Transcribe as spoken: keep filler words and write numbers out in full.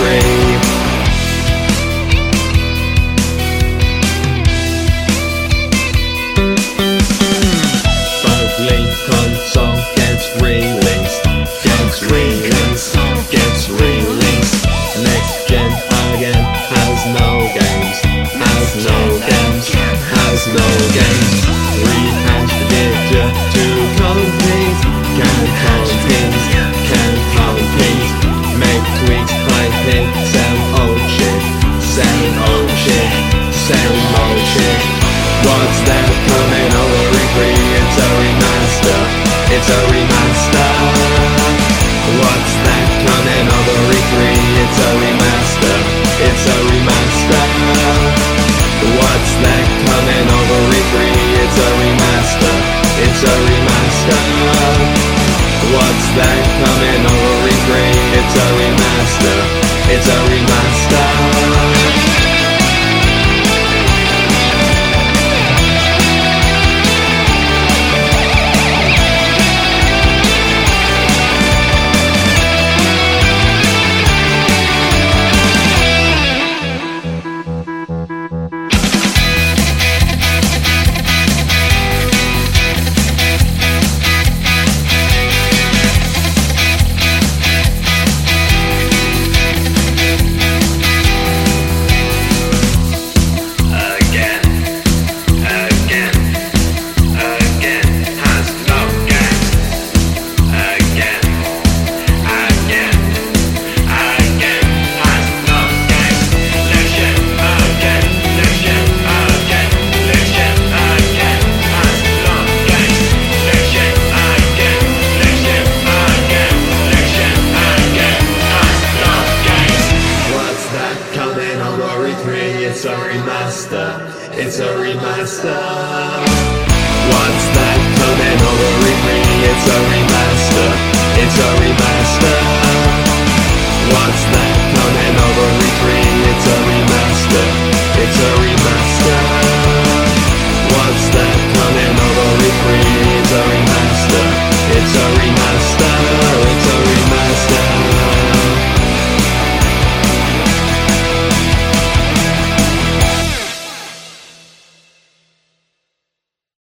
three. Bugly console gets released, gets released, gets released. Next gen again has no games, has no games, has no games. Rehash the picture to compete, can compete, can compete. Make tweaks, hype it, sell old shit, sell old shit, sell old shit. What's that coming over E three? It's a remaster, it's a remaster. What's that coming over E three? It's a remaster, it's a remaster. What's that coming over E three? It's a remaster, it's a remaster. What's that coming over E three? It's a remaster, it's a remaster. It's a remaster, it's a remaster. What's that coming over E three? It's a remaster, it's a remaster. What's that